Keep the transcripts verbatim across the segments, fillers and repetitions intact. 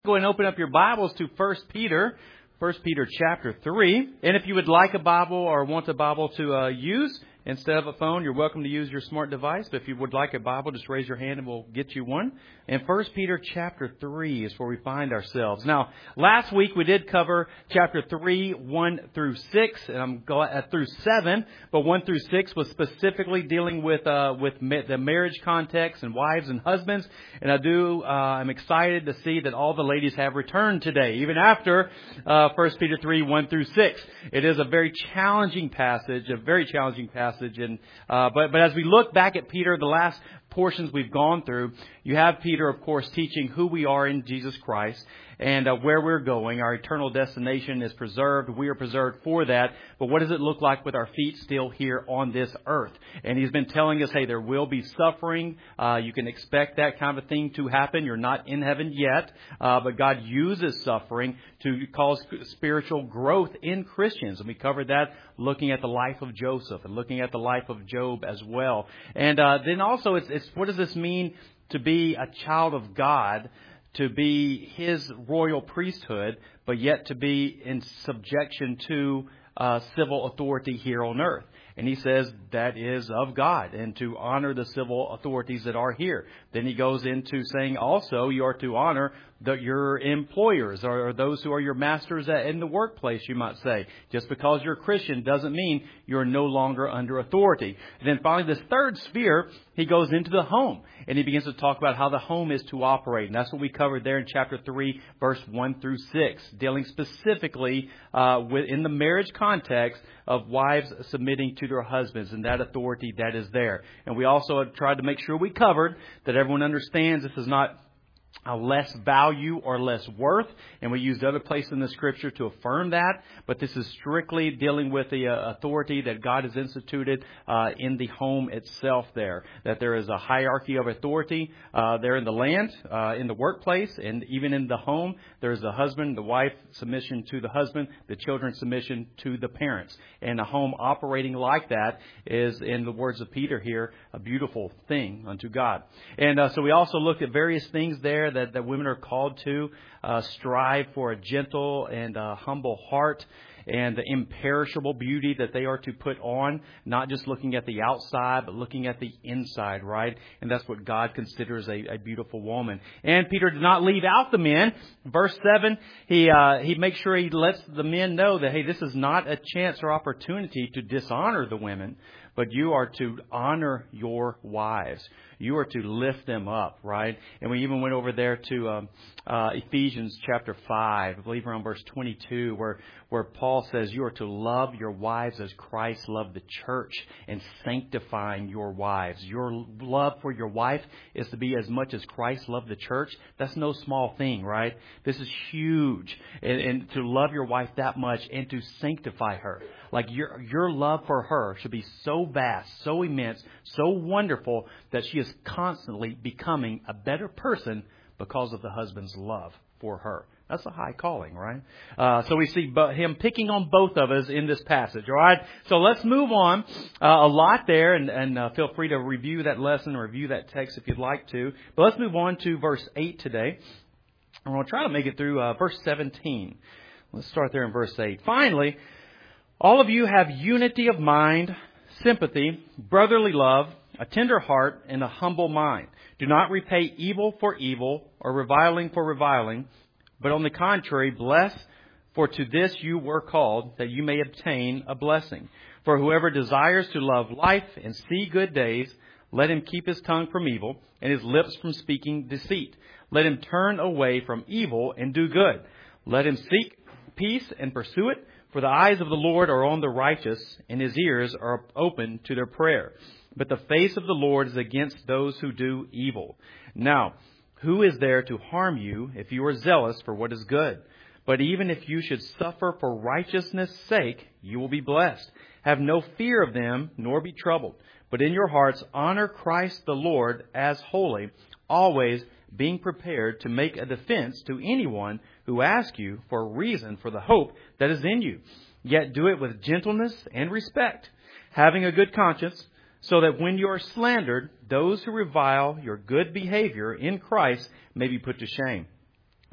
Go and open up your Bibles to First Peter, First Peter chapter three. And if you would like a Bible or want a Bible to uh, use instead of a phone, you're welcome to use your smart device. But if you would like a Bible, just raise your hand and we'll get you one. And First Peter chapter three is where we find ourselves. Now, last week we did cover chapter three, one through six, and I'm going uh, through seven. But one through six was specifically dealing with uh, with ma- the marriage context and wives and husbands. And I do, uh, I'm excited to see that all the ladies have returned today, even after uh, First Peter three, one through six. It is a very challenging passage, a very challenging passage. And uh, but but as we look back at Peter, the last portions we've gone through, you have Peter, of course, teaching who we are in Jesus Christ and uh, where we're going. Our eternal destination is preserved. We are preserved for that. But what does it look like with our feet still here on this earth? And he's been telling us, hey, there will be suffering. Uh, you can expect that kind of thing to happen. You're not in heaven yet, uh, but God uses suffering to cause spiritual growth in Christians. And we covered that looking at the life of Joseph and looking at the life of Job as well. And uh, then also, it's, it's what does this mean to be a child of God, to be His royal priesthood, but yet to be in subjection to uh, civil authority here on earth. And he says that is of God, and to honor the civil authorities that are here. Then he goes into saying also you are to honor the, your employers or, or those who are your masters at, in the workplace, you might say. Just because you're a Christian doesn't mean you're no longer under authority. And then finally, this third sphere, he goes into the home. And he begins to talk about how the home is to operate. And that's what we covered there in chapter three, verse one through six, dealing specifically uh, with, in the marriage context of wives submitting to their husbands and that authority that is there. And we also tried to make sure we covered that everyone understands this is not a less value or less worth. And we used other places in the Scripture to affirm that. But this is strictly dealing with the uh, authority that God has instituted uh, in the home itself there. That there is a hierarchy of authority uh, there in the land, uh, in the workplace, and even in the home. There's the husband, the wife submission to the husband, the children submission to the parents. And a home operating like that is, in the words of Peter here, a beautiful thing unto God. And uh, so we also looked at various things there that, that women are called to uh, strive for a gentle and uh, humble heart and the imperishable beauty that they are to put on, not just looking at the outside, but looking at the inside, right? And that's what God considers a, a beautiful woman. And Peter did not leave out the men. Verse seven, he uh, he makes sure he lets the men know that, hey, this is not a chance or opportunity to dishonor the women, but you are to honor your wives. You are to lift them up, right? And we even went over there to um, uh, Ephesians chapter five, I believe around verse twenty-two, where, where Paul says you are to love your wives as Christ loved the church and sanctifying your wives. Your love for your wife is to be as much as Christ loved the church. That's no small thing, right? This is huge. And, and to love your wife that much and to sanctify her. Like your your love for her should be so vast, so immense, so wonderful that she is constantly becoming a better person because of the husband's love for her. That's a high calling, right? Uh, so we see him picking on both of us in this passage, all right? So let's move on. Uh, a lot there, and, and uh, feel free to review that lesson or review that text if you'd like to. But let's move on to verse eight today. And we're going to try to make it through uh, verse seventeen. Let's start there in verse eight. Finally, all of you have unity of mind, sympathy, brotherly love, a tender heart, and a humble mind. Do not repay evil for evil or reviling for reviling, but on the contrary, bless, for to this you were called, that you may obtain a blessing. For whoever desires to love life and see good days, let him keep his tongue from evil and his lips from speaking deceit. Let him turn away from evil and do good. Let him seek peace and pursue it. For the eyes of the Lord are on the righteous, and His ears are open to their prayer. But the face of the Lord is against those who do evil. Now, who is there to harm you if you are zealous for what is good? But even if you should suffer for righteousness' sake, you will be blessed. Have no fear of them, nor be troubled. But in your hearts honor Christ the Lord as holy, always being prepared to make a defense to anyone who asks you for a reason for the hope that is in you. Yet do it with gentleness and respect, having a good conscience, so that when you are slandered, those who revile your good behavior in Christ may be put to shame.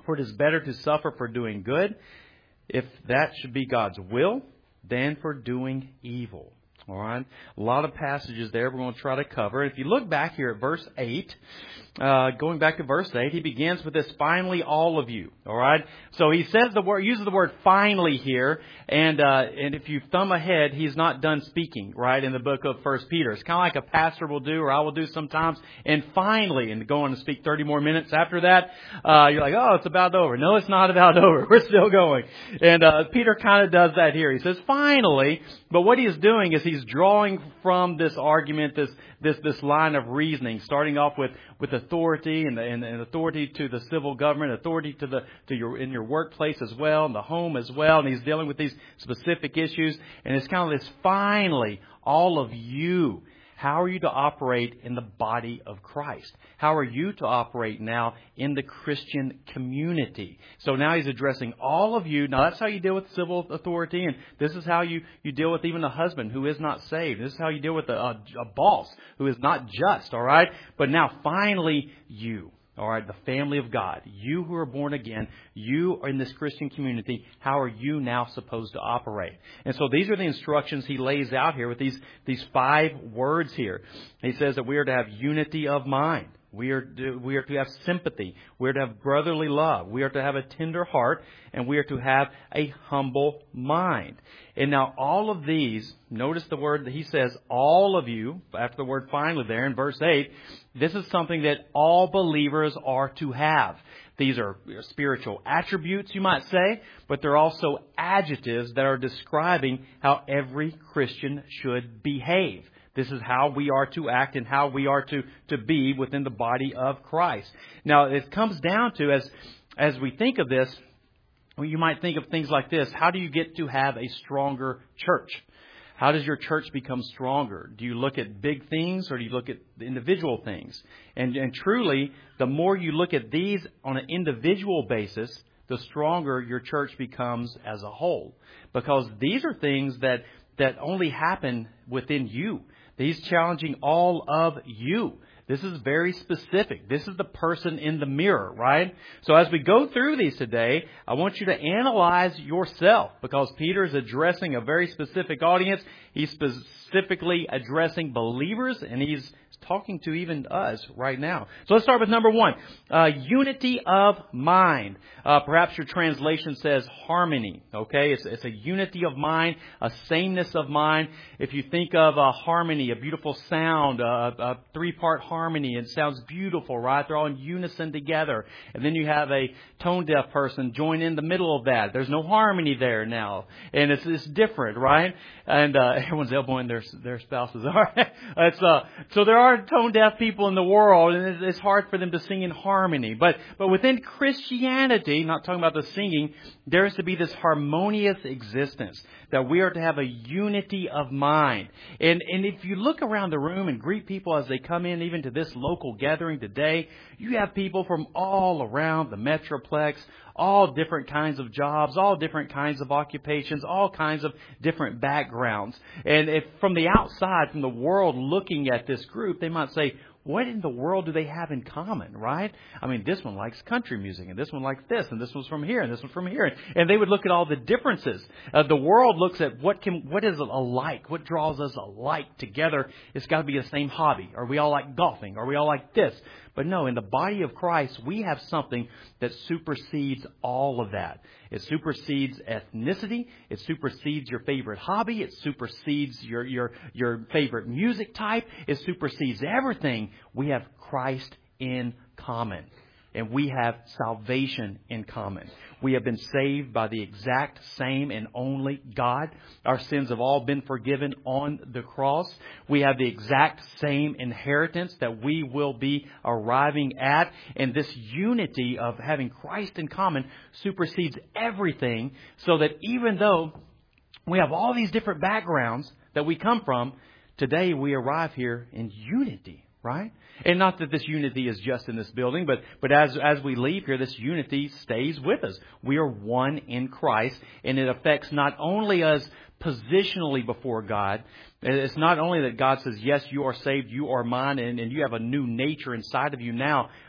For it is better to suffer for doing good, if that should be God's will, than for doing evil. All right. A lot of passages there we're going to try to cover. If you look back here at verse eight, uh, going back to verse eight, he begins with this, finally all of you. All right. So he says the word, uses the word finally here. And, uh, and if you thumb ahead, he's not done speaking, right, in the book of First Peter. It's kind of like a pastor will do, or I will do sometimes. And finally, and go on to speak thirty more minutes after that, uh, you're like, oh, it's about over. No, it's not about over. We're still going. And, uh, Peter kind of does that here. He says, finally, but what he is doing is he's drawing from this argument, this, this, this line of reasoning, starting off with, with authority and, and, and authority to the civil government, authority to the, to your, in your workplace as well, and the home as well. And he's dealing with these specific issues. And it's kind of this, finally, all of you. How are you to operate in the body of Christ? How are you to operate now in the Christian community? So now he's addressing all of you. Now that's how you deal with civil authority, and this is how you, you deal with even a husband who is not saved. This is how you deal with a, a, a boss who is not just, all right? But now finally you. All right, the family of God, you who are born again, you are in this Christian community. How are you now supposed to operate? And so these are the instructions he lays out here with these, these five words here. He says that we are to have unity of mind. We are to, we are to have sympathy. We are to have brotherly love. We are to have a tender heart. And we are to have a humble mind. And now all of these, notice the word that he says, all of you, after the word finally there in verse eight, this is something that all believers are to have. These are spiritual attributes, you might say, but they're also adjectives that are describing how every Christian should behave. This is how we are to act and how we are to, to be within the body of Christ. Now, it comes down to, as, as we think of this, well, you might think of things like this. How do you get to have a stronger church? How does your church become stronger? Do you look at big things or do you look at individual things? And, and truly, the more you look at these on an individual basis, the stronger your church becomes as a whole. Because these are things that, that only happen within you. He's challenging all of you. This is very specific. This is the person in the mirror, right? So as we go through these today, I want you to analyze yourself, because Peter is addressing a very specific audience. He's specifically addressing believers, and he's talking to even us right now. So let's start with number one, uh, unity of mind. Uh, perhaps your translation says harmony. Okay, it's, it's a unity of mind, a sameness of mind. If you think of a harmony, a beautiful sound, a, a three-part harmony, it sounds beautiful, right? They're all in unison together. And then you have a tone-deaf person join in the middle of that. There's no harmony there now, and it's, it's different, right? And uh, everyone's elbowing their their spouses. All right, it's, uh, so there are tone-deaf people in the world, and it's hard for them to sing in harmony. But but within Christianity, not talking about the singing, there is to be this harmonious existence, that we are to have a unity of mind. And and if you look around the room and greet people as they come in, even to this local gathering today, you have people from all around the Metroplex, all different kinds of jobs, all different kinds of occupations, all kinds of different backgrounds. And if from the outside, from the world looking at this group, they might say, what in the world do they have in common, right? I mean, this one likes country music, and this one likes this, and this one's from here, and this one's from here. And they would look at all the differences. Uh, the world looks at what can, what is alike, what draws us alike together. It's got to be the same hobby. Or we all like golfing, or we all like this. But no, in the body of Christ, we have something that supersedes all of that. It supersedes ethnicity. It supersedes your favorite hobby. It supersedes your, your, your favorite music type. It supersedes everything. We have Christ in common. And we have salvation in common. We have been saved by the exact same and only God. Our sins have all been forgiven on the cross. We have the exact same inheritance that we will be arriving at. And this unity of having Christ in common supersedes everything, so that even though we have all these different backgrounds that we come from, today we arrive here in unity. Right? And not that this unity is just in this building, but, but as, as we leave here, this unity stays with us. We are one in Christ, and it affects not only us positionally before God. It's not only that God says, yes, you are saved, you are mine, and, and you have a new nature inside of you now,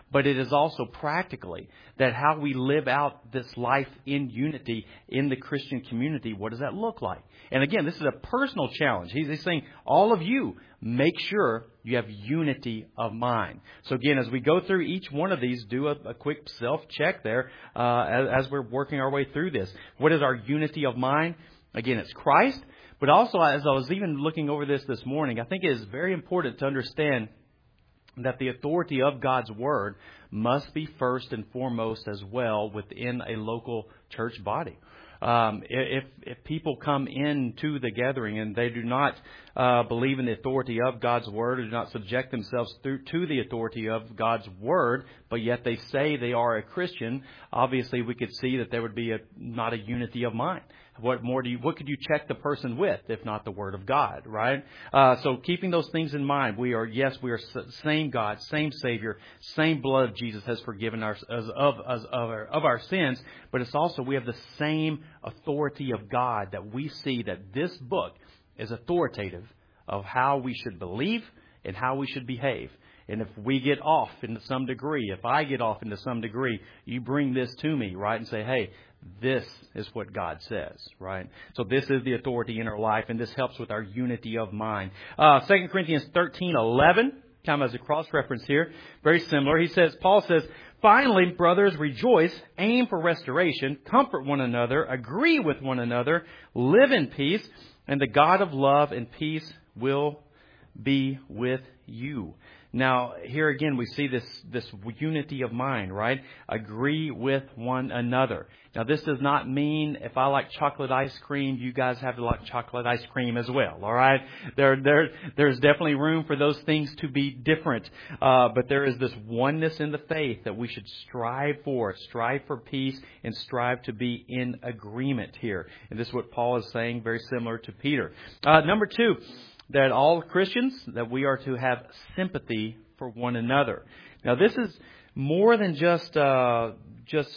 but it is also practically that how we live out this life in unity in the Christian community. What does that look like? And again, this is a personal challenge. He's, he's saying, all of you, make sure you have unity of mind. So again, as we go through each one of these, do a, a quick self-check there uh, as, as we're working our way through this. What is our unity of mind? Again, it's Christ. But also, as I was even looking over this this morning, I think it is very important to understand that the authority of God's Word must be first and foremost as well within a local church body. Um, if, if people come into the gathering and they do not uh, believe in the authority of God's Word, or do not subject themselves through, to the authority of God's Word, but yet they say they are a Christian, obviously we could see that there would be a, not a unity of mind. What more do you, what could you check the person with if not the Word of God, right? Uh, so keeping those things in mind, we are, yes, we are same God, same Savior, same blood of Jesus has forgiven us of, of, of, our, of our sins, but it's also we have the same authority of God that we see that this book is authoritative of how we should believe and how we should behave. And if we get off into some degree, if I get off into some degree, you bring this to me, right, and say, hey, this is what God says, right? So this is the authority in our life, and this helps with our unity of mind. Uh, Second Corinthians thirteen eleven, kind of as a cross-reference here, very similar. He says, Paul says, finally, brothers, rejoice, aim for restoration, comfort one another, agree with one another, live in peace, and the God of love and peace will be with you. Now, here again, we see this, this unity of mind, right? Agree with one another. Now, this does not mean if I like chocolate ice cream, you guys have to like chocolate ice cream as well, all right? There, there, there's definitely room for those things to be different. Uh, but there is this oneness in the faith that we should strive for, strive for peace, and strive to be in agreement here. And this is what Paul is saying, very similar to Peter. Uh, number two, that all Christians, that we are to have sympathy for one another. Now, this is more than just, uh, just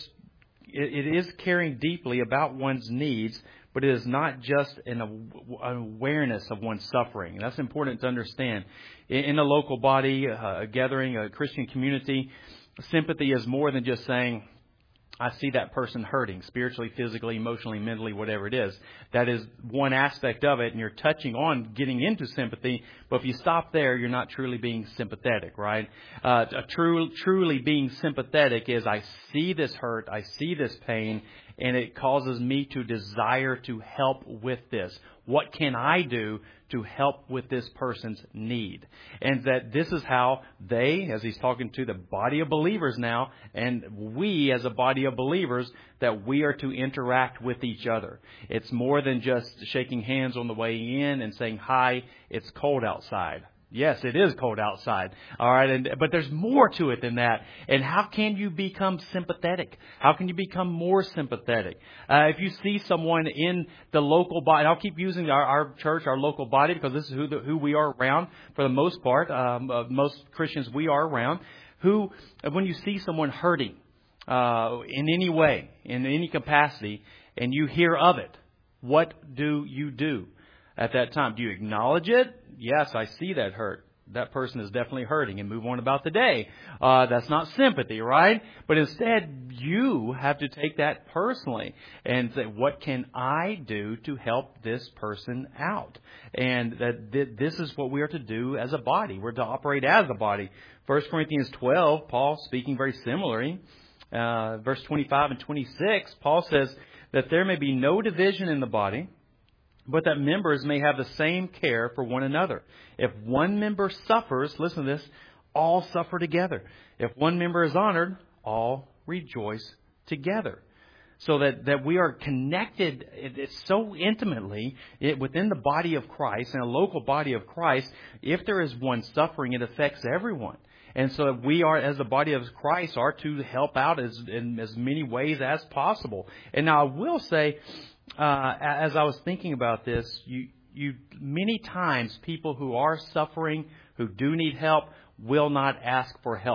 it, it is caring deeply about one's needs, but it is not just an, an awareness of one's suffering. And that's important to understand. In, in a local body, uh, a gathering, a Christian community, sympathy is more than just saying, I see that person hurting spiritually, physically, emotionally, mentally, whatever it is. That is one aspect of it, and you're touching on getting into sympathy. But if you stop there, you're not truly being sympathetic, right? Uh, a true, truly being sympathetic is I see this hurt, I see this pain, and it causes me to desire to help with this. What can I do to help with this person's need? And that this is how they, as he's talking to the body of believers now, and we as a body of believers, that we are to interact with each other. It's more than just shaking hands on the way in and saying, hi, it's cold outside. Yes, it is cold outside. All right. And, but there's more to it than that. And how can you become sympathetic? How can you become more sympathetic? Uh, if you see someone in the local body, and I'll keep using our, our church, our local body, because this is who, the, who we are around for the most part. Um, uh, most Christians we are around. Who, when you see someone hurting uh, in any way, in any capacity, and you hear of it, what do you do? At that time, do you acknowledge it? Yes, I see that hurt. That person is definitely hurting, and move on about the day. Uh, that's not sympathy, right? But instead, you have to take that personally and say, what can I do to help this person out? And that th- this is what we are to do as a body. We're to operate as a body. First Corinthians twelve, Paul speaking very similarly, uh, verse twenty-five and twenty-six, Paul says that there may be no division in the body, but that members may have the same care for one another. If one member suffers, listen to this, all suffer together. If one member is honored, all rejoice together. So that, that we are connected it, it's so intimately it, within the body of Christ, in a local body of Christ. If there is one suffering, it affects everyone. And so we are, as the body of Christ, are to help out as, in as many ways as possible. And now I will say, Uh, as I was thinking about this, you, you many times people who are suffering, who do need help, will not ask for help.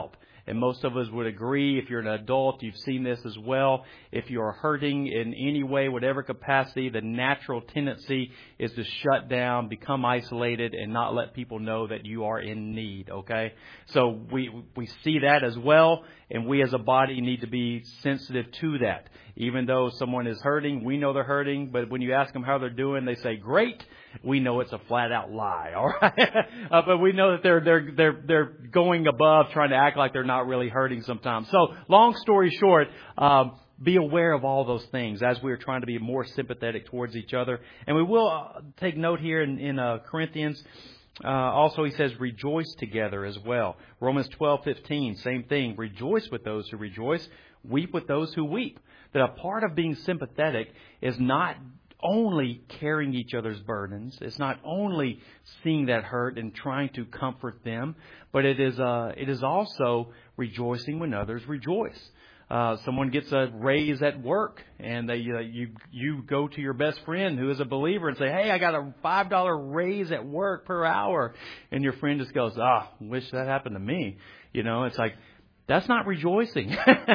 And most of us would agree, if you're an adult, you've seen this as well. If you're hurting in any way, whatever capacity, the natural tendency is to shut down, become isolated, and not let people know that you are in need, okay? So we we see that as well, and we as a body need to be sensitive to that. Even though someone is hurting, we know they're hurting, but when you ask them how they're doing, they say, great. We know it's a flat out lie, all right? uh, but we know that they're they're they're they're going above, trying to act like they're not really hurting sometimes. So, long story short, um, be aware of all those things as we are trying to be more sympathetic towards each other. And we will uh, take note here in, in uh, Corinthians. Uh, also, he says, rejoice together as well. Romans twelve fifteen, same thing. Rejoice with those who rejoice. Weep with those who weep. That a part of being sympathetic is not only carrying each other's burdens. It's not only seeing that hurt and trying to comfort them, but it is uh, it is also rejoicing when others rejoice. Uh, someone gets a raise at work, and they uh, you you go to your best friend who is a believer and say, "Hey, I got a five dollar raise at work per hour," and your friend just goes, "Ah, wish that happened to me." You know, it's like, that's not rejoicing.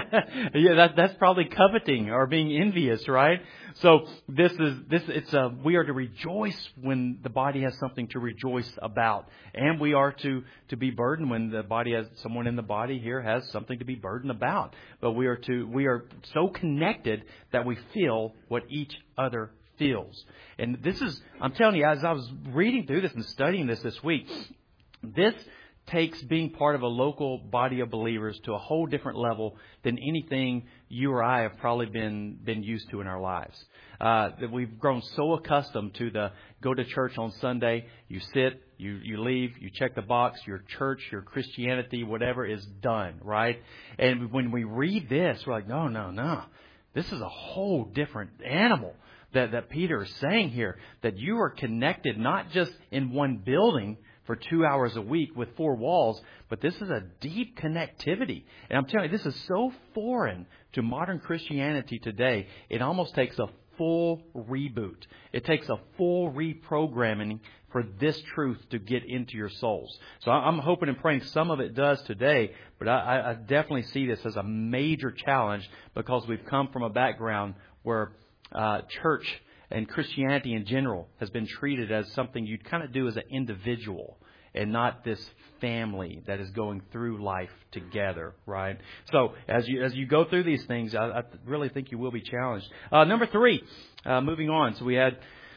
yeah, that, that's probably coveting or being envious, right? So this is this. It's a we are to rejoice when the body has something to rejoice about, and we are to to be burdened when the body has someone in the body here has something to be burdened about. But we are to we are so connected that we feel what each other feels. And this is, I'm telling you, as I was reading through this and studying this this week, this takes being part of a local body of believers to a whole different level than anything you or I have probably been been used to in our lives. Uh, that we've grown so accustomed to the go to church on Sunday, you sit, you, you leave, you check the box, your church, your Christianity, whatever is done, right? And when we read this, we're like, no, no, no. This is a whole different animal that, that Peter is saying here, that you are connected not just in one building for two hours a week with four walls, but this is a deep connectivity. And I'm telling you, this is so foreign to modern Christianity today, it almost takes a full reboot. It takes a full reprogramming for this truth to get into your souls. So I'm hoping and praying some of it does today, but I, I definitely see this as a major challenge because we've come from a background where uh, church and Christianity in general has been treated as something you'd kind of do as an individual and not this family that is going through life together, right? So as you as you go through these things, I, I really think you will be challenged. Uh, number three, uh, moving on. So we had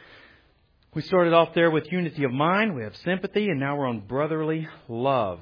we started off there with unity of mind. We have sympathy, and now we're on brotherly love.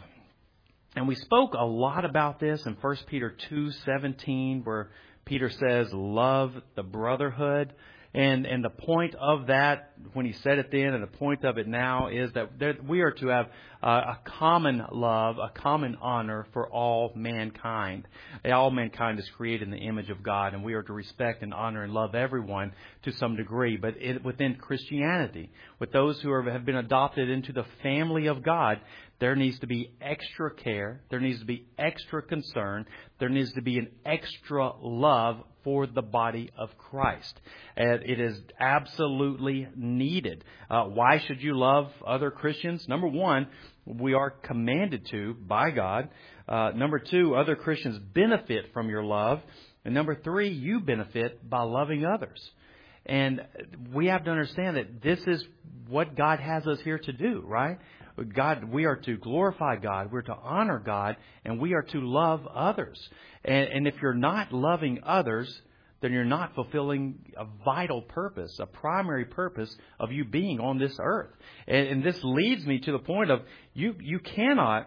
And we spoke a lot about this in First Peter two seventeen, where Peter says, "Love the brotherhood." And and the point of that, when he said it then, and the point of it now, is that there, we are to have uh, a common love, a common honor for all mankind. All mankind is created in the image of God, and we are to respect and honor and love everyone to some degree. But it, within Christianity, with those who are, have been adopted into the family of God, there needs to be extra care. There needs to be extra concern. There needs to be an extra love for the body of Christ. And it is absolutely needed. Uh, why should you love other Christians? Number one, we are commanded to by God. Uh, number two, other Christians benefit from your love. And number three, you benefit by loving others. And we have to understand that this is what God has us here to do, right? God, we are to glorify God, we're to honor God, and we are to love others. And, and if you're not loving others, then you're not fulfilling a vital purpose, a primary purpose of you being on this earth. And, and this leads me to the point of you, you cannot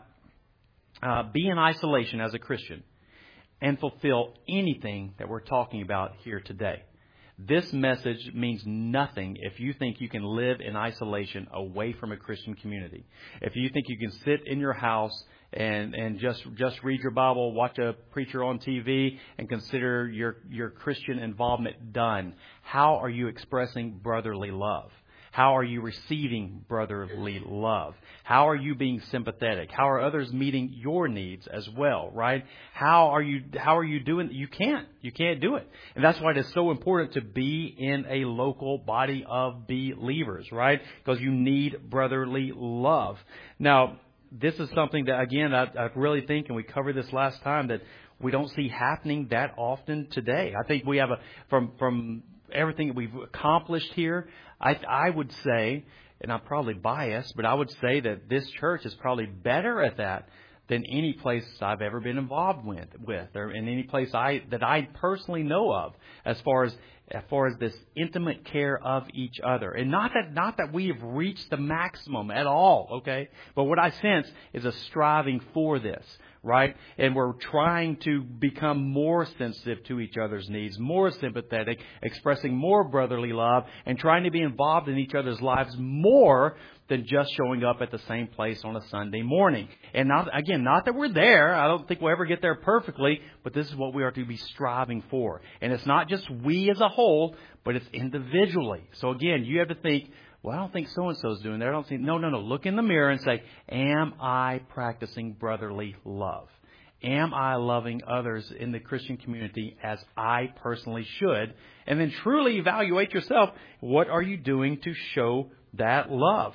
uh, be in isolation as a Christian and fulfill anything that we're talking about here today. This message means nothing if you think you can live in isolation away from a Christian community. If you think you can sit in your house and, and just just read your Bible, watch a preacher on T V, and consider your, your Christian involvement done, how are you expressing brotherly love? How are you receiving brotherly love? How are you being sympathetic? How are others meeting your needs as well, right? How are you, how are you doing? You can't. You can't do it. And that's why it is so important to be in a local body of believers, right? Because you need brotherly love. Now, this is something that, again, I, I really think, and we covered this last time, that we don't see happening that often today. I think we have a, from from everything that we've accomplished here, I, I would say, and I'm probably biased, but I would say that this church is probably better at that than any place I've ever been involved with, with or in any place I that I personally know of, as far as as far as this intimate care of each other. And not that not that we have reached the maximum at all, okay? But what I sense is a striving for this, right? And we're trying to become more sensitive to each other's needs, more sympathetic, expressing more brotherly love, and trying to be involved in each other's lives more than just showing up at the same place on a Sunday morning. And not, again, not that we're there. I don't think we'll ever get there perfectly, but this is what we are to be striving for. And it's not just we as a whole, but it's individually. So again, you have to think, well, I don't think so-and-so is doing that. I don't think, no, no, no. Look in the mirror and say, am I practicing brotherly love? Am I loving others in the Christian community as I personally should? And then truly evaluate yourself. What are you doing to show that love?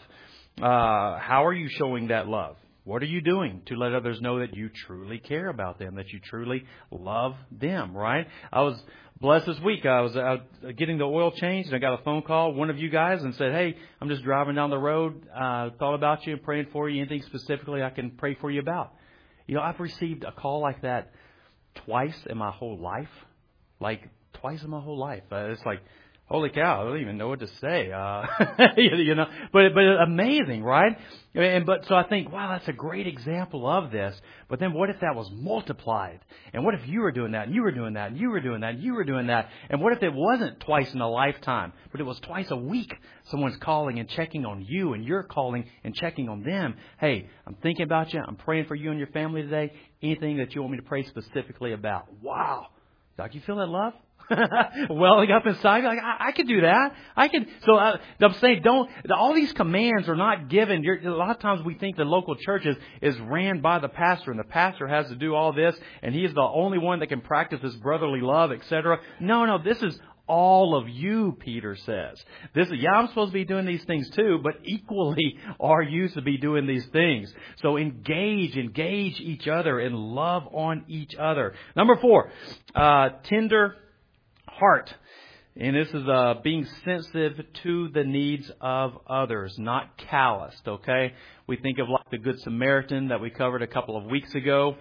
Uh, how are you showing that love? What are you doing to let others know that you truly care about them, that you truly love them, right? I was blessed this week. I was out getting the oil changed, and I got a phone call, one of you guys, and said, hey, I'm just driving down the road, uh, thought about you and praying for you. Anything specifically I can pray for you about? You know, I've received a call like that twice in my whole life, like twice in my whole life. Uh, it's like, holy cow, I don't even know what to say. Uh, you know, but but amazing, right? And but so I think, wow, that's a great example of this. But then what if that was multiplied? And what if you were doing that, and you were doing that, and you were doing that, and you were doing that? And what if it wasn't twice in a lifetime, but it was twice a week? Someone's calling and checking on you, and you're calling and checking on them. Hey, I'm thinking about you. I'm praying for you and your family today. Anything that you want me to pray specifically about? Wow. Doc, you feel that love? Welling up inside, like I, I could do that. I could. So uh, I'm saying, don't. All these commands are not given. You're, a lot of times we think the local church is, is ran by the pastor, and the pastor has to do all this, and he is the only one that can practice this brotherly love, et cetera. No, no, this is all of you, Peter says. This is, yeah, I'm supposed to be doing these things too, but equally are you to be doing these things. So engage, engage each other and love on each other. Number four, uh, tender heart. And this is uh, being sensitive to the needs of others, not calloused, okay? We think of like the Good Samaritan that we covered a couple of weeks ago.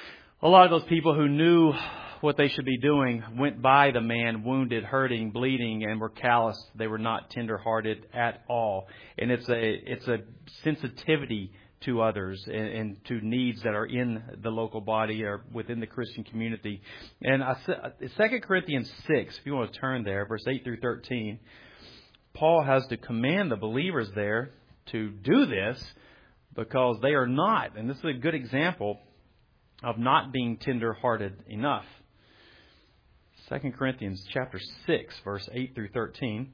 A lot of those people who knew what they should be doing went by the man wounded, hurting, bleeding, and were callous. They were not tender-hearted at all. And it's a it's a sensitivity to others and, and to needs that are in the local body or within the Christian community. And I, Second Corinthians six, if you want to turn there, verse eight through thirteen, Paul has to command the believers there to do this because they are not, and this is a good example of not being tender-hearted enough. Second Corinthians chapter six, verse eight through thirteen.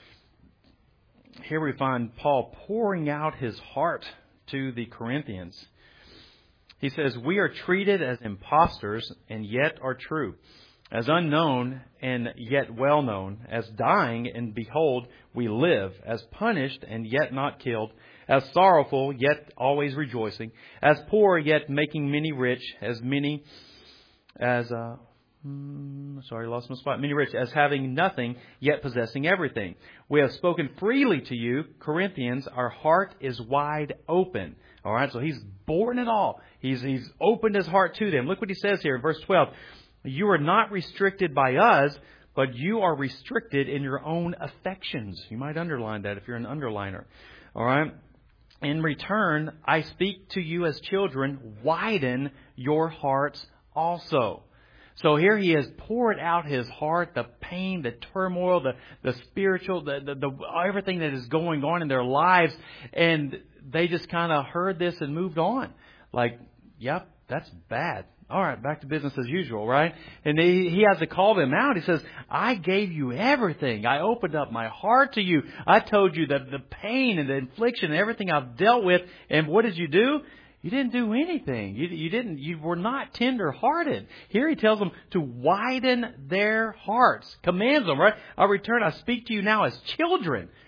Here we find Paul pouring out his heart to the Corinthians. He says, we are treated as impostors and yet are true, as unknown and yet well known, as dying and behold we live, as punished and yet not killed, as sorrowful yet always rejoicing, as poor yet making many rich, as many as uh, Hmm, sorry, lost my spot. Many rich, as having nothing, yet possessing everything. We have spoken freely to you, Corinthians. Our heart is wide open. All right, so he's borne it all. He's he's opened his heart to them. Look what he says here in verse twelve. You are not restricted by us, but you are restricted in your own affections. You might underline that if you're an underliner. All right. In return, I speak to you as children. Widen your hearts also. So here he has poured out his heart, the pain, the turmoil, the, the spiritual, the, the, the everything that is going on in their lives. And they just kind of heard this and moved on. Like, yep, that's bad. All right, back to business as usual, right? And he, he has to call them out. He says, I gave you everything. I opened up my heart to you. I told you that the pain and the infliction and everything I've dealt with. And what did you do? You didn't do anything. You, you didn't. You were not tender-hearted. Here he tells them to widen their hearts. Commands them, right? I return. I speak to you now as children.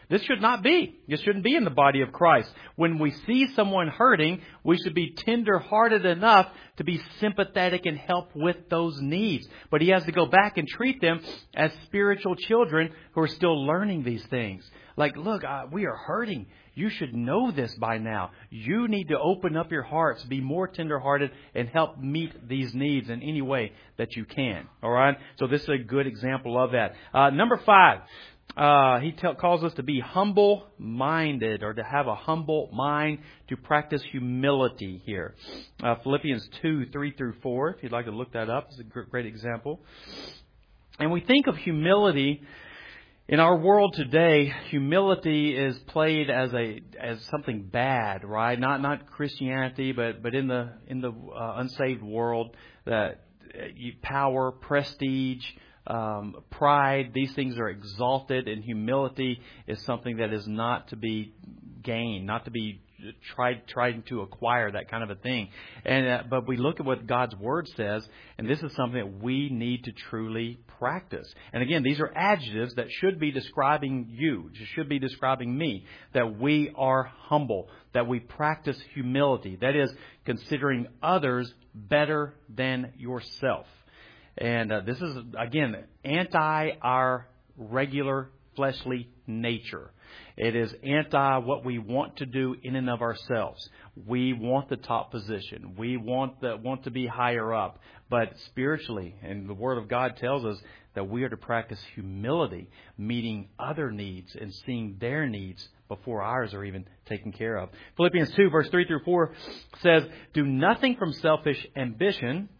This should not be. This shouldn't be in the body of Christ. When we see someone hurting, we should be tender-hearted enough to be sympathetic and help with those needs. But he has to go back and treat them as spiritual children who are still learning these things. Like, look, uh, we are hurting. You should know this by now. You need to open up your hearts, be more tender-hearted, and help meet these needs in any way that you can. All right? So this is a good example of that. Uh, number five, uh, he t- calls us to be humble-minded, or to have a humble mind, to practice humility here. Uh, Philippians two, three through four, if you'd like to look that up, it's a great example. And we think of humility. In our world today, humility is played as a as something bad, right? Not not Christianity, but but in the in the uh, unsaved world, that uh, power, prestige, um, pride, these things are exalted, and humility is something that is not to be gained, not to be tried trying to acquire, that kind of a thing. And uh, but we look at what God's Word says, and this is something that we need to truly practice. And again, these are adjectives that should be describing you, should be describing me, that we are humble, that we practice humility. That is, considering others better than yourself. And uh, this is, again, anti our regular fleshly nature. It is anti what we want to do in and of ourselves. We want the top position. We want the, want to be higher up. But spiritually, and the Word of God tells us that we are to practice humility, meeting other needs and seeing their needs before ours are even taken care of. Philippians two, verse three through four says, "Do nothing from selfish ambition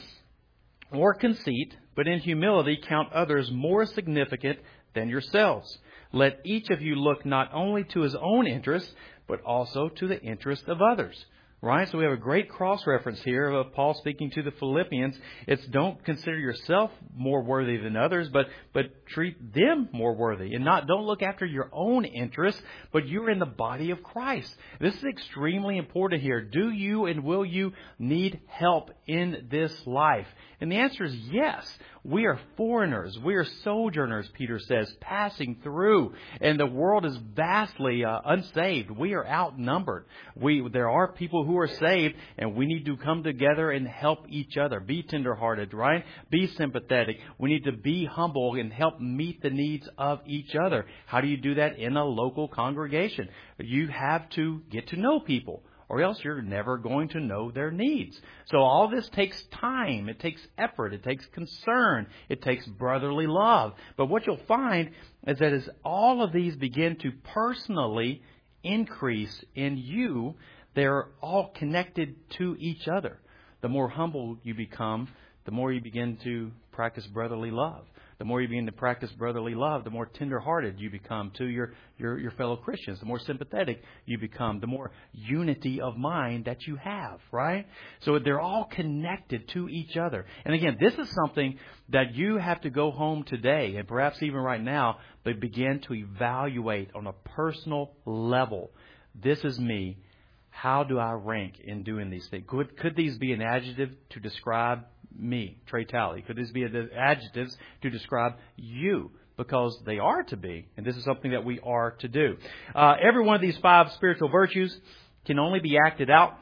or conceit, but in humility count others more significant than yourselves. Let each of you look not only to his own interests, but also to the interest of others." Right? So we have a great cross-reference here of Paul speaking to the Philippians. It's don't consider yourself more worthy than others, but but treat them more worthy. And not don't look after your own interests, but you're in the body of Christ. This is extremely important here. Do you and will you need help in this life? And the answer is yes. We are foreigners. We are sojourners, Peter says, passing through. And the world is vastly uh, unsaved. We are outnumbered. We There are people who are saved, and we need to come together and help each other. Be tenderhearted, right? Be sympathetic. We need to be humble and help meet the needs of each other. How do you do that in a local congregation? You have to get to know people, or else you're never going to know their needs. So all this takes time. It takes effort. It takes concern. It takes brotherly love. But what you'll find is that as all of these begin to personally increase in you, they're all connected to each other. The more humble you become, the more you begin to practice brotherly love. The more you begin to practice brotherly love, the more tender-hearted you become to your, your, your fellow Christians. The more sympathetic you become, the more unity of mind that you have, right? So they're all connected to each other. And again, this is something that you have to go home today, and perhaps even right now, but begin to evaluate on a personal level. This is me. How do I rank in doing these things? Could, could these be an adjective to describe me, Trey Talley? Could these be adjectives to describe you? Because they are to be, and this is something that we are to do. Uh, every one of these five spiritual virtues can only be acted out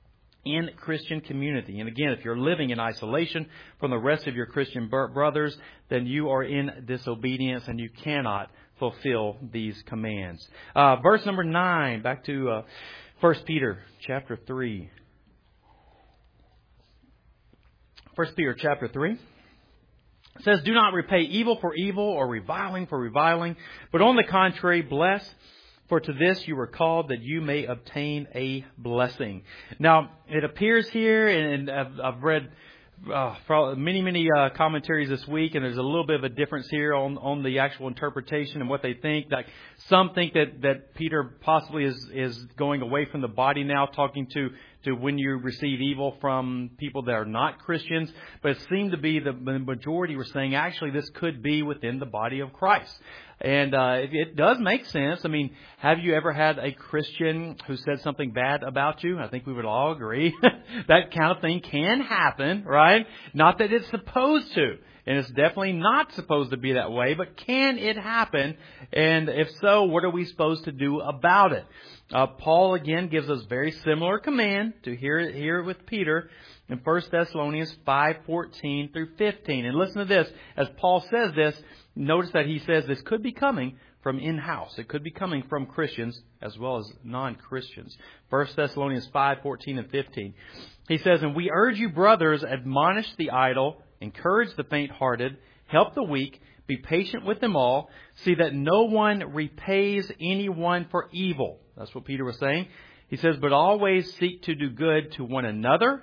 in Christian community. And again, if you're living in isolation from the rest of your Christian brothers, then you are in disobedience and you cannot fulfill these commands. Uh, verse number nine, back to uh, First Peter chapter three. First Peter chapter three. It says, "Do not repay evil for evil or reviling for reviling, but on the contrary, bless. For to this you were called, that you may obtain a blessing." Now, it appears here, and I've, I've read uh, many, many uh, commentaries this week, and there's a little bit of a difference here on, on the actual interpretation and what they think. Like some think that, that Peter possibly is, is going away from the body now, talking to to when you receive evil from people that are not Christians. But it seemed to be the majority were saying, actually, this could be within the body of Christ. And uh, it, it does make sense. I mean, have you ever had a Christian who said something bad about you? I think we would all agree that kind of thing can happen, right? Not that it's supposed to. And it's definitely not supposed to be that way, but can it happen? And if so, what are we supposed to do about it? Uh, Paul again gives us very similar command to hear here with Peter in First Thessalonians five fourteen through fifteen. And listen to this. As Paul says this, notice that he says this could be coming from in-house. It could be coming from Christians as well as non-Christians. First Thessalonians five fourteen and fifteen. He says, "And we urge you, brothers, admonish the idle, encourage the faint-hearted, help the weak, be patient with them all. See that no one repays anyone for evil." That's what Peter was saying. He says, "But always seek to do good to one another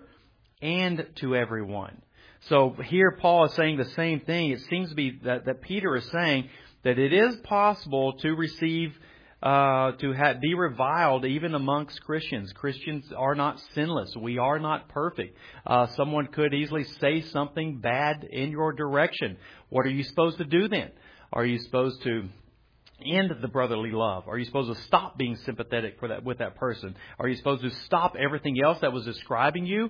and to everyone." So here Paul is saying the same thing. It seems to be that, that Peter is saying that it is possible to receive, uh, to ha- be reviled even amongst Christians. Christians are not sinless. We are not perfect. Uh, someone could easily say something bad in your direction. What are you supposed to do then? Are you supposed to end the brotherly love? Are you supposed to stop being sympathetic for that with that person? Are you supposed to stop everything else that was describing you?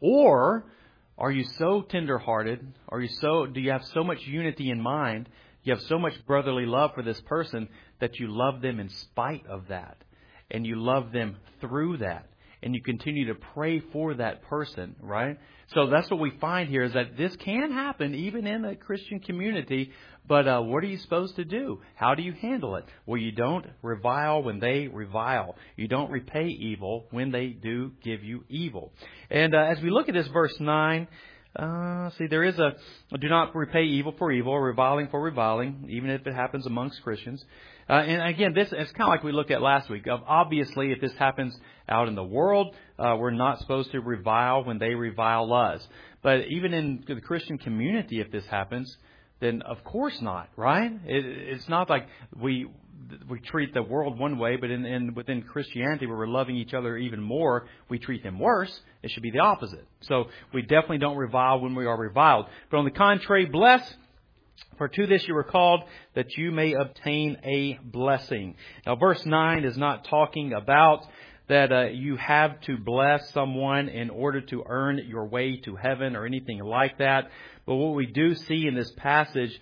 Or are you so tender-hearted? Are you so? Do you have so much unity in mind? You have so much brotherly love for this person that you love them in spite of that, and you love them through that, and you continue to pray for that person, right? So that's what we find here, is that this can happen even in a Christian community. But uh, what are you supposed to do? How do you handle it? Well, you don't revile when they revile. You don't repay evil when they do give you evil. And uh, as we look at this verse nine, uh, see, there is a do not repay evil for evil, or reviling for reviling, even if it happens amongst Christians. Uh, and again, this it's kind of like we looked at last week. Obviously, if this happens out in the world, uh, we're not supposed to revile when they revile us. But even in the Christian community, if this happens, then of course not, right? It, it's not like we we treat the world one way, but in, in within Christianity, where we're loving each other even more, we treat them worse. It should be the opposite. So we definitely don't revile when we are reviled. But on the contrary, bless. For to this you were called, that you may obtain a blessing. Now, verse nine is not talking about that uh, you have to bless someone in order to earn your way to heaven or anything like that. But what we do see in this passage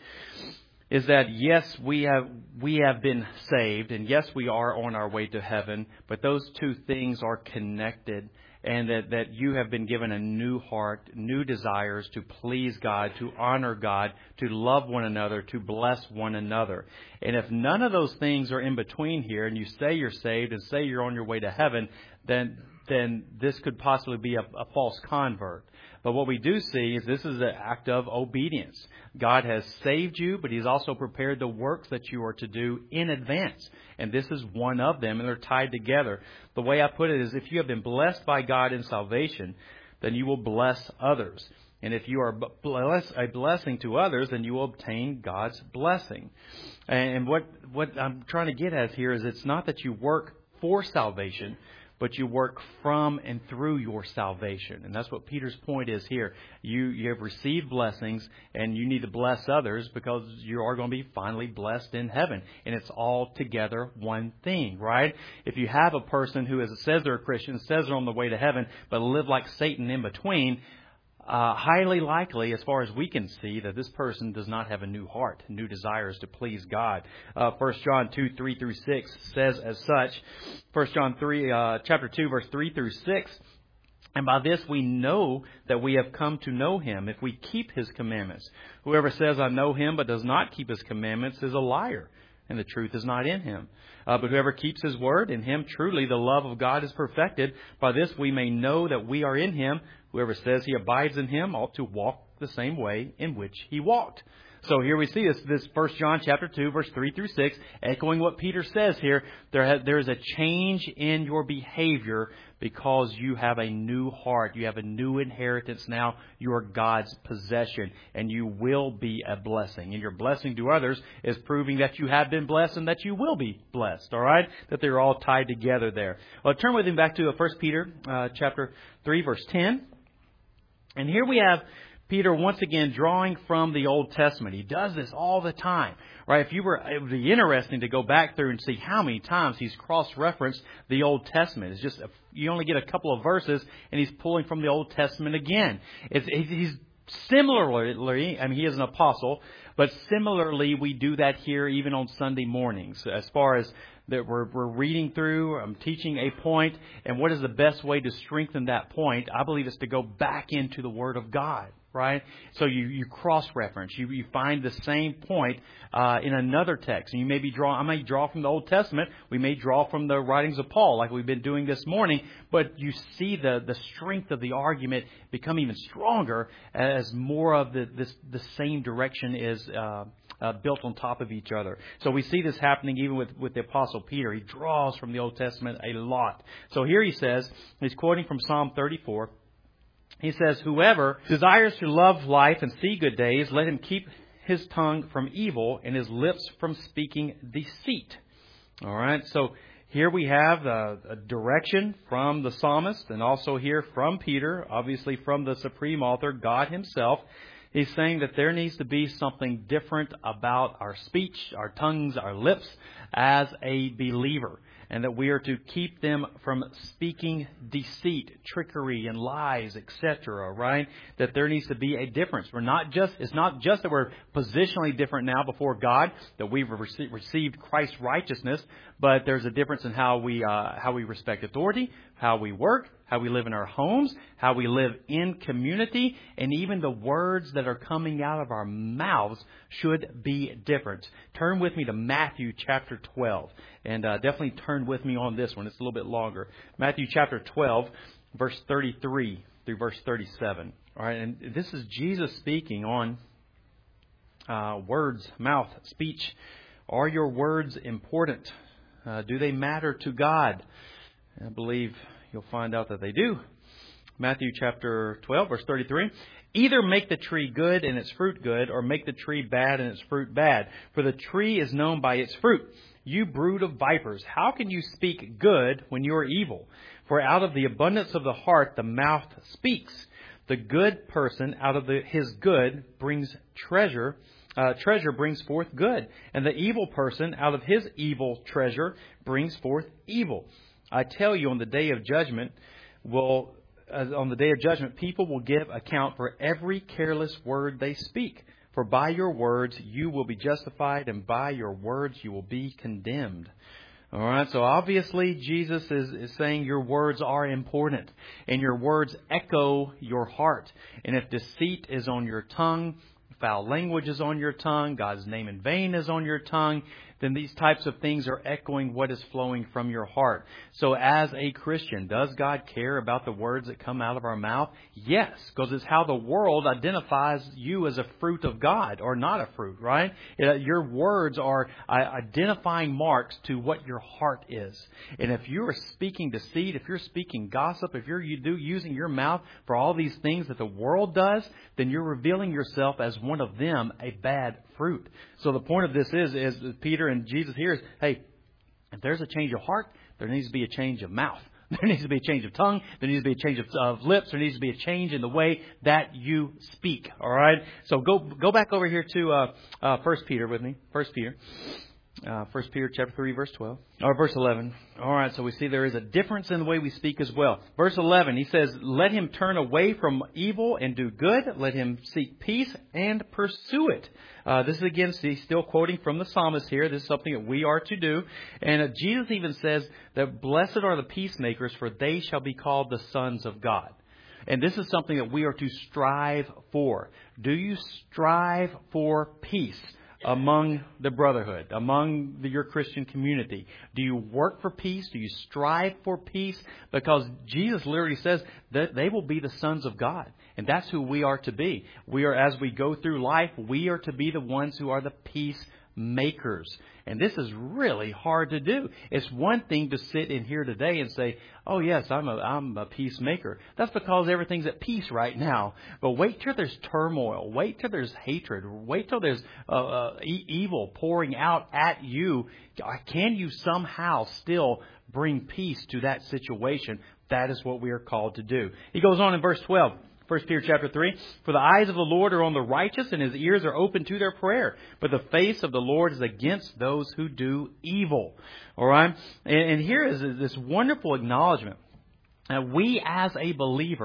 is that, yes, we have we have been saved, and yes, we are on our way to heaven, but those two things are connected. And that, that you have been given a new heart, new desires to please God, to honor God, to love one another, to bless one another. And if none of those things are in between here, and you say you're saved and say you're on your way to heaven, then then this could possibly be a, a false convert. But what we do see is this is an act of obedience. God has saved you, but He's also prepared the works that you are to do in advance. And this is one of them, and they're tied together. The way I put it is, if you have been blessed by God in salvation, then you will bless others. And if you are bless, a blessing to others, then you will obtain God's blessing. And what, what I'm trying to get at here is, it's not that you work for salvation, but you work from and through your salvation. And that's what Peter's point is here. You you have received blessings, and you need to bless others, because you are going to be finally blessed in heaven. And it's all together one thing, right? If you have a person who is, says they're a Christian, says they're on the way to heaven, but live like Satan in between, Uh, highly likely, as far as we can see, that this person does not have a new heart, new desires to please God. Uh, First John two, three through six says as such. First John three, uh, chapter two, verse three through six. And by this we know that we have come to know Him, if we keep His commandments. Whoever says, I know Him, but does not keep His commandments is a liar, and the truth is not in him. Uh, but whoever keeps His word, in Him truly the love of God is perfected. By this we may know that we are in Him. Whoever says he abides in Him ought to walk the same way in which He walked. So here we see this, this First John chapter two, verse three through six, echoing what Peter says here. There, ha, there is a change in your behavior because you have a new heart. You have a new inheritance now. You are God's possession, and you will be a blessing. And your blessing to others is proving that you have been blessed and that you will be blessed. All right? That they're all tied together there. Well, turn with me back to First Peter uh, chapter three, verse ten. And here we have Peter once again drawing from the Old Testament. He does this all the time, right? If you were, it would be interesting to go back through and see how many times he's cross-referenced the Old Testament. It's just, a, you only get a couple of verses, and he's pulling from the Old Testament again. It's, he's similarly, I mean, he is an apostle, but similarly, we do that here even on Sunday mornings. As far as that we're, we're reading through, I'm teaching a point, and what is the best way to strengthen that point? I believe it's to go back into the Word of God, right? So you, you cross-reference. You, you find the same point uh, in another text. And you may be draw. I may draw from the Old Testament. We may draw from the writings of Paul, like we've been doing this morning. But you see the, the strength of the argument become even stronger as more of the this the same direction is uh, uh, built on top of each other. So we see this happening even with, with the Apostle Peter. He draws from the Old Testament a lot. So here he says, he's quoting from Psalm thirty-four. He says, whoever desires to love life and see good days, let him keep his tongue from evil and his lips from speaking deceit. All right. So here we have a, a direction from the psalmist and also here from Peter, obviously from the supreme author, God himself. He's saying that there needs to be something different about our speech, our tongues, our lips as a believer. And that we are to keep them from speaking deceit, trickery, and lies, et cetera. Right? That there needs to be a difference. We're not just it's not just that we're positionally different now before God, that we've received Christ's righteousness, but there's a difference in how we uh, how we respect authority, how we work, how we live in our homes, how we live in community, and even the words that are coming out of our mouths should be different. Turn with me to Matthew chapter twelve, and uh, definitely turn with me on this one. It's a little bit longer. Matthew chapter twelve, verse thirty-three through verse thirty-seven. All right, and this is Jesus speaking on uh, words, mouth, speech. Are your words important? Uh, do they matter to God? I believe you'll find out that they do. Matthew chapter twelve, verse thirty-three. Either make the tree good and its fruit good, or make the tree bad and its fruit bad. For the tree is known by its fruit. You brood of vipers, how can you speak good when you are evil? For out of the abundance of the heart the mouth speaks. The good person out of the, his good brings treasure. Uh, treasure brings forth good. And the evil person out of his evil treasure brings forth evil. I tell you, on the day of judgment, will uh, on the day of judgment, people will give account for every careless word they speak. For by your words you will be justified, and by your words you will be condemned. All right. So obviously, Jesus is, is saying your words are important, and your words echo your heart. And if deceit is on your tongue, foul language is on your tongue, God's name in vain is on your tongue, then these types of things are echoing what is flowing from your heart. So as a Christian, does God care about the words that come out of our mouth? Yes, because it's how the world identifies you as a fruit of God or not a fruit, right? Your words are identifying marks to what your heart is. And if you are speaking deceit, if you're speaking gossip, if you're you do using your mouth for all these things that the world does, then you're revealing yourself as one of them, a bad fruit. So the point of this is, is Peter and Jesus here is, hey, if there's a change of heart, there needs to be a change of mouth. There needs to be a change of tongue. There needs to be a change of, of lips. There needs to be a change in the way that you speak. All right. So go go back over here to uh, uh, First Peter with me. First Peter. Uh, First Peter chapter three, verse twelve, or verse eleven. All right, so we see there is a difference in the way we speak as well. Verse eleven, he says, "Let him turn away from evil and do good. Let him seek peace and pursue it." Uh, this is again, see, still quoting from the psalmist here. This is something that we are to do. And uh, Jesus even says that blessed are the peacemakers, for they shall be called the sons of God. And this is something that we are to strive for. Do you strive for peace among the brotherhood, among the, your Christian community? Do you work for peace? Do you strive for peace? Because Jesus literally says that they will be the sons of God. And that's who we are to be. We are, as we go through life, we are to be the ones who are the peacemakers. And this is really hard to do. It's one thing to sit in here today and say, oh, yes, I'm a, I'm a peacemaker. That's because everything's at peace right now. But wait till there's turmoil. Wait till there's hatred. Wait till there's uh, uh, e- evil pouring out at you. Can you somehow still bring peace to that situation? That is what we are called to do. He goes on in verse twelve. First Peter chapter three, "For the eyes of the Lord are on the righteous, and his ears are open to their prayer. But the face of the Lord is against those who do evil." All right. And, and here is this wonderful acknowledgement that we as a believer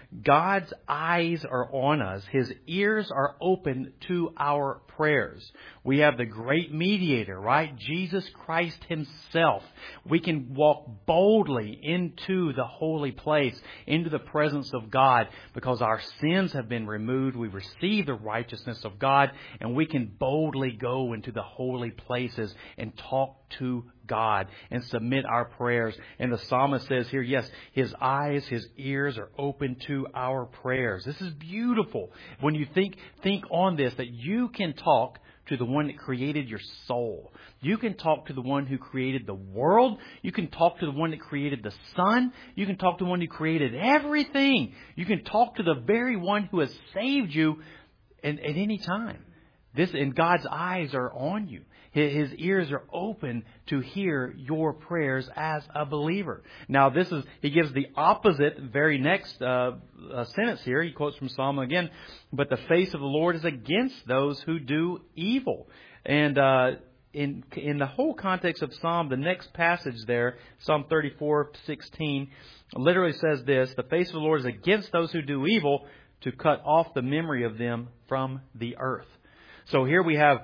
God's eyes are on us. His ears are open to our prayers. We have the great mediator, right? Jesus Christ himself. We can walk boldly into the holy place, into the presence of God, because our sins have been removed. We receive the righteousness of God, and we can boldly go into the holy places and talk to God and submit our prayers. And the psalmist says here, yes, his eyes, his ears are open to our prayers. This is beautiful. When you think think on this, that you can talk to the one that created your soul. You can talk to the one who created the world. You can talk to the one that created the sun. You can talk to the one who created everything. You can talk to the very one who has saved you at, at any time. This, and God's eyes are on you. His ears are open to hear your prayers as a believer. Now, this is, he gives the opposite, very next uh, uh, sentence here. He quotes from Psalm again. But the face of the Lord is against those who do evil. And uh, in in the whole context of Psalm, the next passage there, Psalm thirty-four sixteen, literally says this: the face of the Lord is against those who do evil, to cut off the memory of them from the earth. So here we have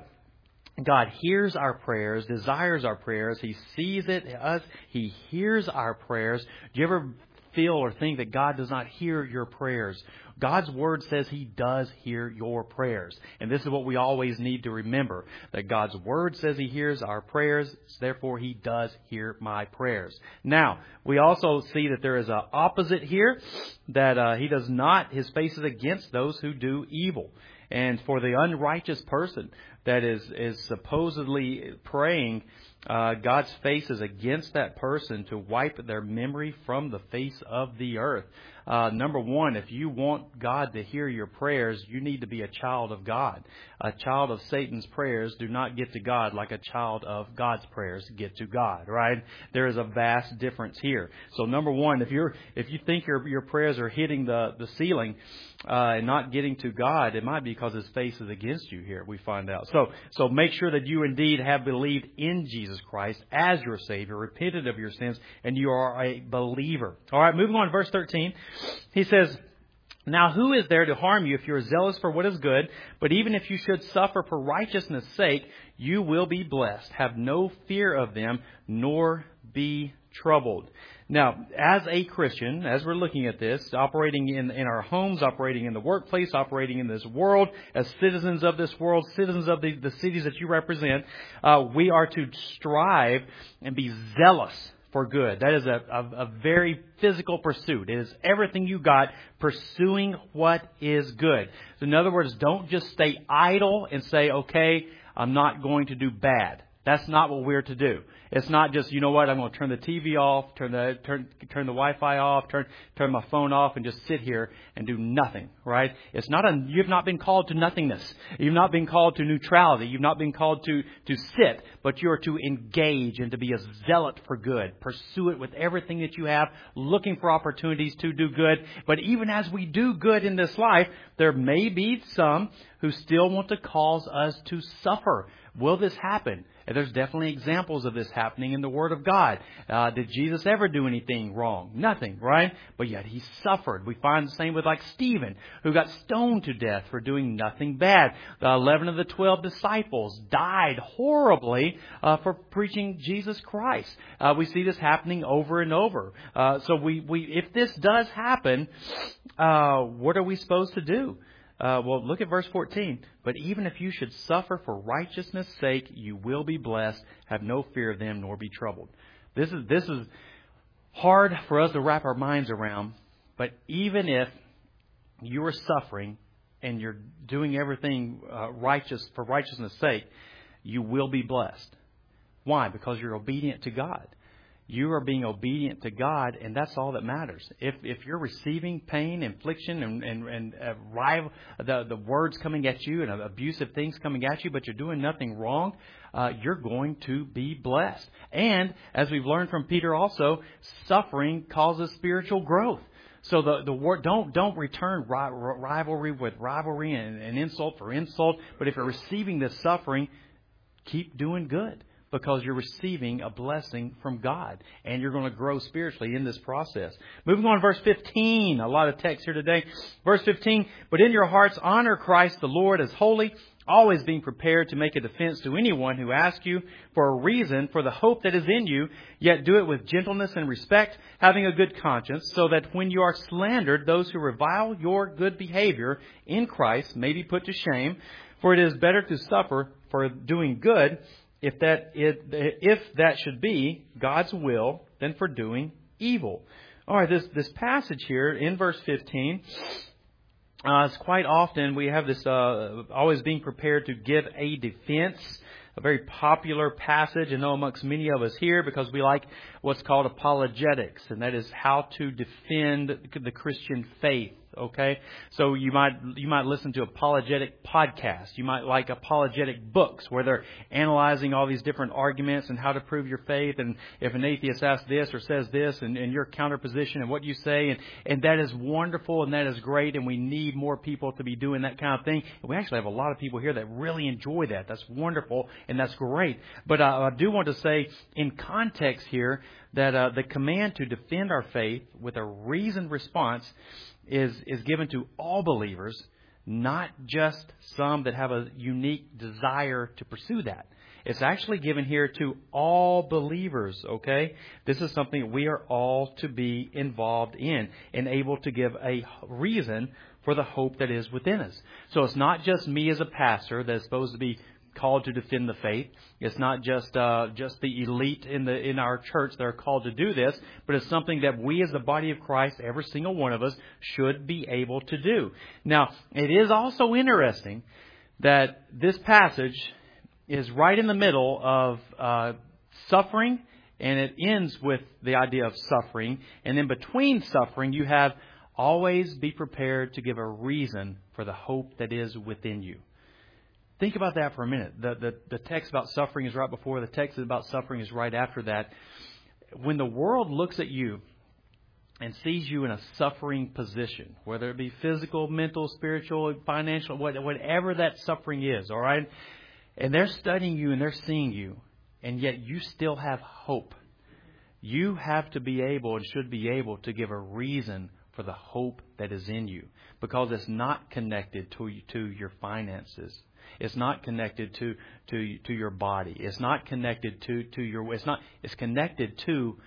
God hears our prayers, desires our prayers. He sees it, us. He hears our prayers. Do you ever feel or think that God does not hear your prayers? God's Word says He does hear your prayers. And this is what we always need to remember, that God's Word says He hears our prayers, therefore He does hear my prayers. Now, we also see that there is an opposite here, that uh, He does not, His face is against those who do evil. And for the unrighteous person that is, is supposedly praying, uh, God's face is against that person to wipe their memory from the face of the earth. Uh, number one, if you want God to hear your prayers, you need to be a child of God. A child of Satan's prayers do not get to God like a child of God's prayers get to God, right? There is a vast difference here. So number one, if you're if you think your your prayers are hitting the, the ceiling uh, and not getting to God, it might be because His face is against you here, we find out. So so make sure that you indeed have believed in Jesus Christ as your Savior, repented of your sins, and you are a believer. All right, moving on to verse thirteen. He says, now who is there to harm you if you are zealous for what is good? But even if you should suffer for righteousness' sake, you will be blessed. Have no fear of them, nor be troubled. Now, as a Christian, as we're looking at this, operating in, in our homes, operating in the workplace, operating in this world, as citizens of this world, citizens of the, the cities that you represent, uh, we are to strive and be zealous for good. That is a, a, a very physical pursuit. It is everything you got, pursuing what is good. So in other words, don't just stay idle and say, okay, I'm not going to do bad. That's not what we're to do. It's not just, you know what, I'm going to turn the T V off, turn the turn turn the Wi-Fi off, turn turn my phone off, and just sit here and do nothing, right? It's not a, you've not been called to nothingness. You've not been called to neutrality. You've not been called to, to sit, but you're to engage and to be a zealot for good. Pursue it with everything that you have, looking for opportunities to do good. But even as we do good in this life, there may be some who still want to cause us to suffer. Will this happen? And there's definitely examples of this happening in the Word of God. Uh, did Jesus ever do anything wrong? Nothing, right? But yet He suffered. We find the same with like Stephen, who got stoned to death for doing nothing bad. The eleven of the twelve disciples died horribly uh, for preaching Jesus Christ. Uh, we see this happening over and over. Uh, so we, we, if this does happen, uh, what are we supposed to do? Uh, well, look at verse fourteen. But even if you should suffer for righteousness' sake, you will be blessed. Have no fear of them, nor be troubled. This is this is hard for us to wrap our minds around. But even if you are suffering and you're doing everything uh, righteous for righteousness' sake, you will be blessed. Why? Because you're obedient to God. You are being obedient to God, and that's all that matters. If if you're receiving pain, affliction, and and, and uh, rival, the the words coming at you and abusive things coming at you, but you're doing nothing wrong, uh, you're going to be blessed. And as we've learned from Peter, also suffering causes spiritual growth. So the the word don't don't return ri- rivalry with rivalry and, and insult for insult. But if you're receiving this suffering, keep doing good. because you're receiving a blessing from God. And you're going to grow spiritually in this process. Moving on to verse fifteen. A lot of text here today. Verse fifteen. But in your hearts honor Christ the Lord as holy, always being prepared to make a defense to anyone who asks you for a reason for the hope that is in you, yet do it with gentleness and respect, having a good conscience, so that when you are slandered, those who revile your good behavior in Christ may be put to shame. For it is better to suffer for doing good, if that it, if that should be God's will, than for doing evil. All right, this this passage here in verse fifteen. Uh, it's quite often we have this uh, always being prepared to give a defense. A very popular passage, I know amongst many of us here, because we like what's called apologetics, and that is how to defend the Christian faith. Okay, so you might you might listen to apologetic podcasts. You might like apologetic books where they're analyzing all these different arguments and how to prove your faith. And if an atheist asks this or says this, and, and your counterposition and what you say, and and that is wonderful and that is great. And we need more people to be doing that kind of thing. And we actually have a lot of people here that really enjoy that. That's wonderful and that's great. But uh, I do want to say in context here that uh, the command to defend our faith with a reasoned response is is given to all believers, not just some that have a unique desire to pursue that. It's actually given here to all believers, okay? This is something we are all to be involved in and able to give a reason for the hope that is within us. So it's not just me as a pastor that's supposed to be called to defend the faith. It's not just uh, just the elite in the in our church that are called to do this, but it's something that we as the body of Christ, every single one of us, should be able to do. Now, it is also interesting that this passage is right in the middle of uh, suffering, and it ends with the idea of suffering. And in between suffering, you have always be prepared to give a reason for the hope that is within you. Think about that for a minute. The, the the text about suffering is right before. The text about suffering is right after that. When the world looks at you and sees you in a suffering position, whether it be physical, mental, spiritual, financial, whatever that suffering is, all right? And they're studying you and they're seeing you, and yet you still have hope. You have to be able and should be able to give a reason for the hope that is in you, because it's not connected to to your finances. It's not connected to, to, to your body. It's not connected to, to your, it's not, it's connected to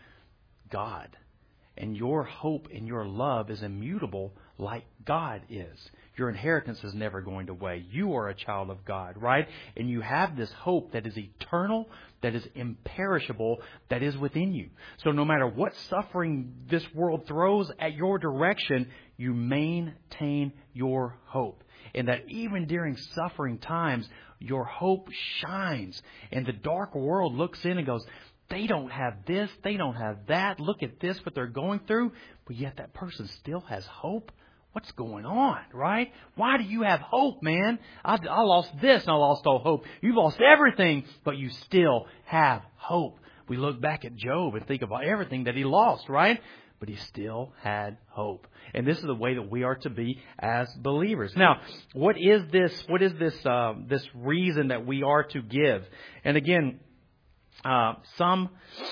God. And your hope and your love is immutable like God is. Your inheritance is never going to weigh. You are a child of God, right? And you have this hope that is eternal, that is imperishable, that is within you. So no matter what suffering this world throws at your direction, you maintain your hope. And that even during suffering times, your hope shines. And the dark world looks in and goes, they don't have this, they don't have that. Look at this, what they're going through. But yet that person still has hope. What's going on, right? Why do you have hope, man? I, I lost this and I lost all hope. You've lost everything, but you still have hope. We look back at Job and think about everything that he lost, right? But he still had hope. And this is the way that we are to be as believers. Now, what is this, what is this, uh, this reason that we are to give? And again, uh, some,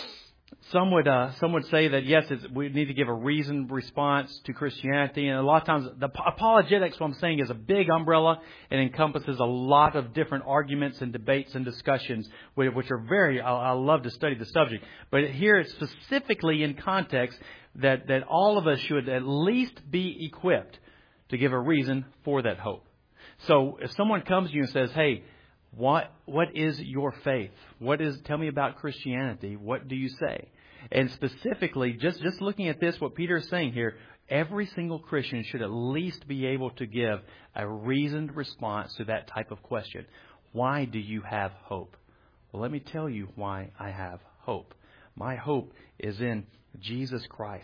some would, uh, some would say that yes, it's, we need to give a reasoned response to Christianity. And a lot of times the apologetics, what I'm saying, is a big umbrella and encompasses a lot of different arguments and debates and discussions, which are very, I, I love to study the subject. But here it's specifically in context that, that all of us should at least be equipped to give a reason for that hope. So if someone comes to you and says, hey, what what is your faith? What is, tell me about Christianity. What do you say? And specifically, just, just looking at this, what Peter is saying here, every single Christian should at least be able to give a reasoned response to that type of question. Why do you have hope? Well, let me tell you why I have hope. My hope is in Jesus Christ,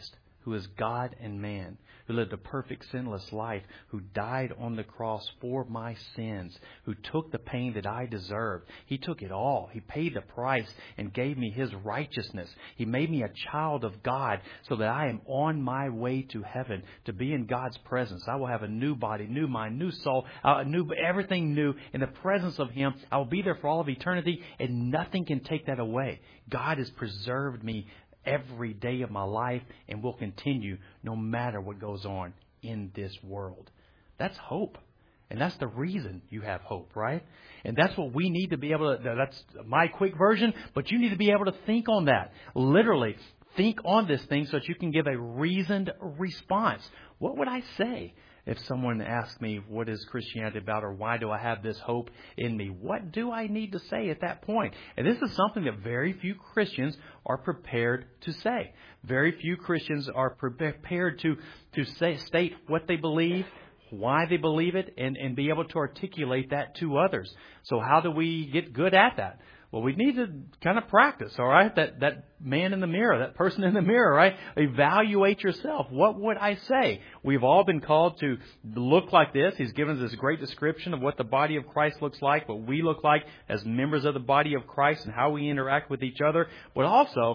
who is God and man, who lived a perfect sinless life, who died on the cross for my sins, who took the pain that I deserved. He took it all. He paid the price and gave me His righteousness. He made me a child of God so that I am on my way to heaven to be in God's presence. I will have a new body, new mind, new soul, uh, new everything new in the presence of Him. I will be there for all of eternity, and nothing can take that away. God has preserved me every day of my life and will continue no matter what goes on in this world. That's hope. And that's the reason you have hope, right? And that's what we need to be able to, that's my quick version, but you need to be able to think on that. Literally, think on this thing so that you can give a reasoned response. What would I say if someone asked me, what is Christianity about, or why do I have this hope in me? What do I need to say at that point? And this is something that very few Christians are prepared to say. Very few Christians are prepared to, to say, state what they believe, why they believe it, and, and be able to articulate that to others. So how do we get good at that? Well, we need to kind of practice, all right? That that man in the mirror, that person in the mirror, right? Evaluate yourself. What would I say? We've all been called to look like this. He's given us this great description of what the body of Christ looks like, what we look like as members of the body of Christ, and how we interact with each other. But also,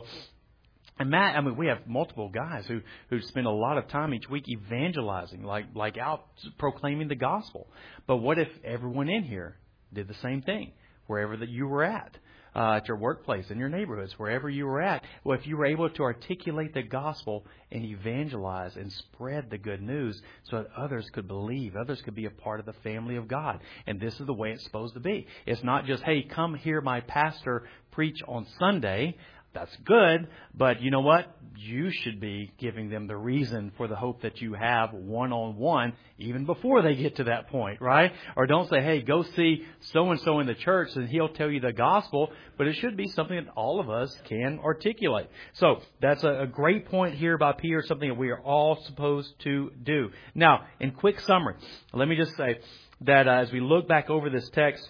and Matt, I mean, we have multiple guys who, who spend a lot of time each week evangelizing, like like out proclaiming the gospel. But what if everyone in here did the same thing, wherever that you were at? Uh, at your workplace, in your neighborhoods, wherever you were at. Well, if you were able to articulate the gospel and evangelize and spread the good news so that others could believe, others could be a part of the family of God. And this is the way it's supposed to be. It's not just, hey, come hear my pastor preach on Sunday. That's good, but you know what? You should be giving them the reason for the hope that you have one-on-one even before they get to that point, right? Or don't say, hey, go see so-and-so in the church and he'll tell you the gospel, but it should be something that all of us can articulate. So that's a, a great point here by Peter, something that we are all supposed to do. Now, in quick summary, let me just say that uh, as we look back over this text,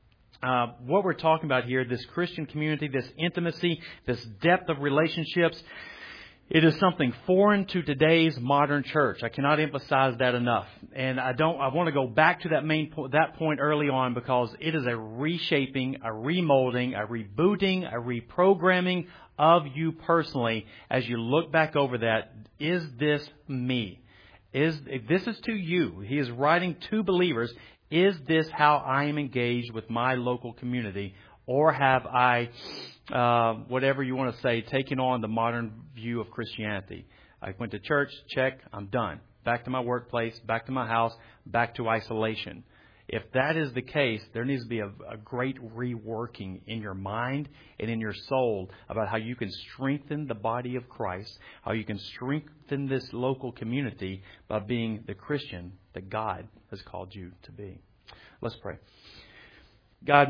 Uh, what we're talking about here, this Christian community, this intimacy, this depth of relationships, it is something foreign to today's modern church. I cannot emphasize that enough. And I don't, I want to go back to that main po- that point early on, because it is a reshaping, a remolding, a rebooting, a reprogramming of you personally as you look back over that. Is this me? Is, if this is to you. He is writing to believers. Is this how I am engaged with my local community? Or have I, uh, whatever you want to say, taken on the modern view of Christianity? I went to church, check, I'm done. Back to my workplace, back to my house, back to isolation. If that is the case, there needs to be a, a great reworking in your mind and in your soul about how you can strengthen the body of Christ, how you can strengthen this local community by being the Christian that God has called you to be. Let's pray. God,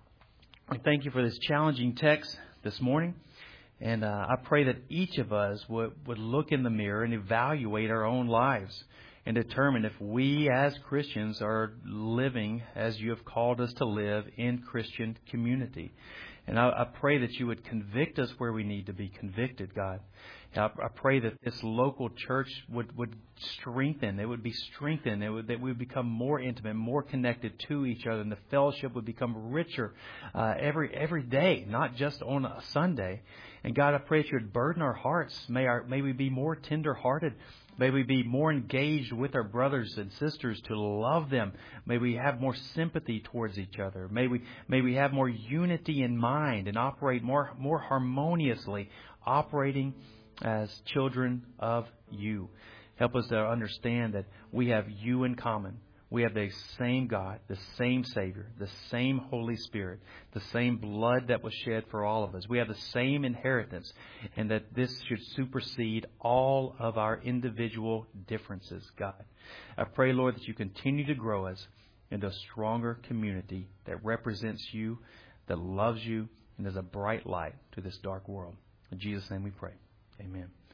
I thank you for this challenging text this morning. And uh, I pray that each of us would, would look in the mirror and evaluate our own lives and determine if we as Christians are living as you have called us to live in Christian community. And I, I pray that you would convict us where we need to be convicted, God. I, I pray that this local church would, would strengthen. It would be strengthened. It would, that we would become more intimate, more connected to each other. And the fellowship would become richer uh, every every day, not just on a Sunday. And God, I pray that you would burden our hearts. May, our, may we be more tender-hearted. May we be more engaged with our brothers and sisters to love them. May we have more sympathy towards each other. May we may we have more unity in mind and operate more more harmoniously, operating as children of you. Help us to understand that we have you in common. We have the same God, the same Savior, the same Holy Spirit, the same blood that was shed for all of us. We have the same inheritance, and that this should supersede all of our individual differences, God. I pray, Lord, that you continue to grow us into a stronger community that represents you, that loves you, and is a bright light to this dark world. In Jesus' name we pray. Amen.